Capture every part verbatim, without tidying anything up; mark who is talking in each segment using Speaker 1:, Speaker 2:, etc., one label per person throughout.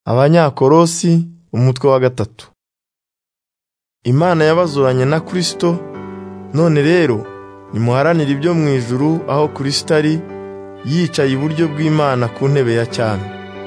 Speaker 1: Abanyakolosi umutwe wa gatatu. Imana yabazuranye na Kristo, none rero nimuharanire ibyo mu ijuru aho Kristo ari, yicaye iburyo bw'Imana ku ntebe ya cyami.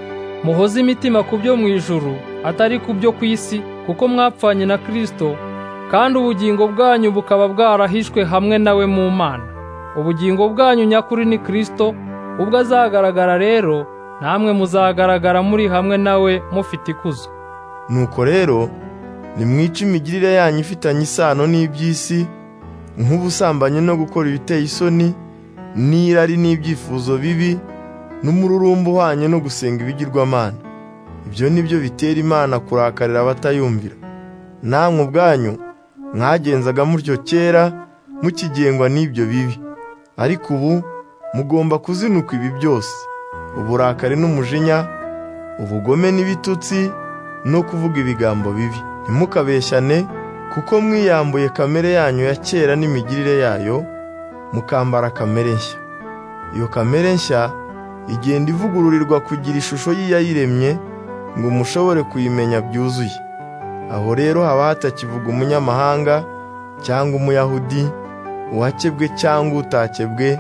Speaker 2: Muhoze imitima ku byo mu ijuru atari ku byo ku isi, kuko mwapfanye na Kristo, kandi ubugingo bwanyu bukaba bwarahishwe hamwe nawe mu Mana. Ubugingo bwanyu nyakuri ni Kristo, ubwo azagaragara rero namwe muzagaragara muri hamwe nawe mufite ikuzo.
Speaker 1: Nuko rero nimwice imigirire yanyu ifitanye isano n'iby'isi, nk'ubusambanyi no gukora ibiteye isoni, n'irari n'ibyifuzo bibi, n'umururumba uhwanye no gusenga ibigirwamana. Ibyo ni byo bitera Imana kurakarira abatayumvira. Namwe ubwanyu mwagenzaga mutyo kera, mukigengwa n'ibyo bibi. Ariko ubu mugomba kuzinuka ibi byose: uburakari n'umujinya, ubugome n'ibitutsi, no kuvuga ibigambo bibi. Ntimukabeshyane, kuko mwiyambuye kamere yanyu ya kera n'imigirire yayo, mukambara kamere nshya. Iyo kamere nshya igenda ivugururirwa kugira ishusho y'iyayiremye, ngo mushobore kuyimenya byuzuye. Aho rero haba hatakivuga umunyamahanga cyangwa umuyahudi, uwakebwe cyangwa utakebwe,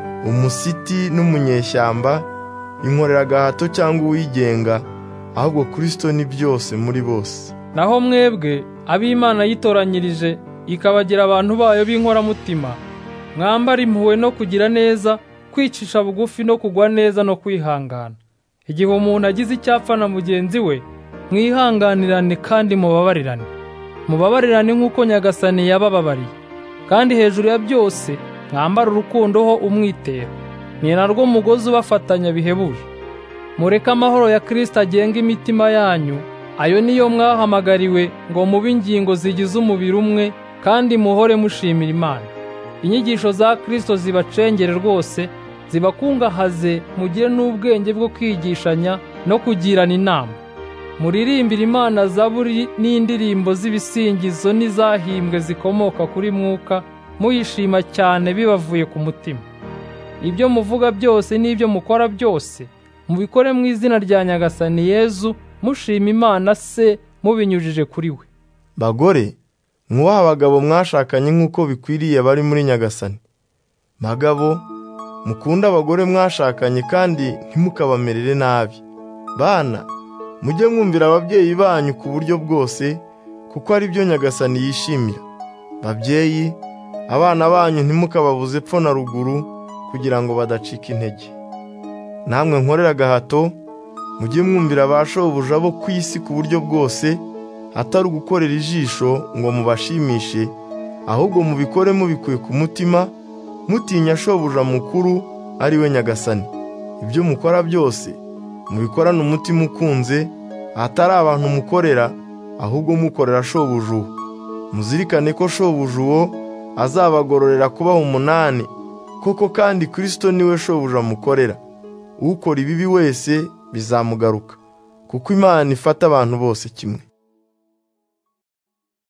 Speaker 1: umusiti n'umunyeshyamba, inkoreragahato cyangwa uwigenga, ahubwo Kristo ni byose muri bose.
Speaker 2: Naho mwebwe ab'Imana yitoranyirije ikabagira abantu bayo b'inkoramutima, mwambara impuhwe no kugira neza, kwicisha bugufi no kugwa neza no kwihangana. Igihe umuntu agize icyapfa na mugenzi we, mwihanganirane kandi mubabarirane. Mubabarirane nk'uko Nyagasani yabababariye. Kandi hejuru ya byose mwambara urukundo ho umwitero, ni narwo mugozi ubafatanya bihebuje. Mureke amahoro ya Kristo agenga imitima yanyu, ayo niyo mwahamagariwe ngo mube ingingo zigize umubiri umwe, kandi muhore mushimira Imana. Inyigisho za Kristo zibacengere rwose, zibakungahaze, mugire n'ubwenge bwo kwigishanya no kugirana inama. Muririmbire Imana zaburi n'indirimbo z'ibisingizo n'izahimbwe zikomoka kuri Mwuka, muyishima cyane bibavuye ku mutima. Ibyo muvuga byose n'ibyo mukora byose, mubikore mu izina rya Nyagasani Yezu, mushima Imana Se mubinyujije kuri we.
Speaker 1: Bagore, mwubahe abagabo mwashakanye nk'uko bikwiriye bari muri Nyagasani. Bagabo, mukunda abagore mwashakanye kandi ntimukabamerere nabi. Bana, mujye mwumvira ababyeyi banyu ku buryo bwose, kuko ari byo Nyagasani yishimira. Babyeyi, abana banyu ntimukababuze epfo na ruguru, kugira ngo badacika intege. Namwe nkorera agahato, mujye mwumvira abashobuja bo ku isi ku buryo bwose, atari ugukorera ijisho ngo mubashimishe, ahubwo mubikore mubikuye ku mutima, mutinya shobuja mukuru ari we Nyagasani. Ibyo mukora byose mubikorane umutima ukunze, atari abantu mukorera, ahubwo mukorera shobuja uwo. Muzirikane ko shobuja uwo azabagororera kubaha umunani, koko kandi Kristo niwe shobuja mukorera. Ukora ibibi wese bizamugaruka, kuko Imana ifata abantu bose kimwe.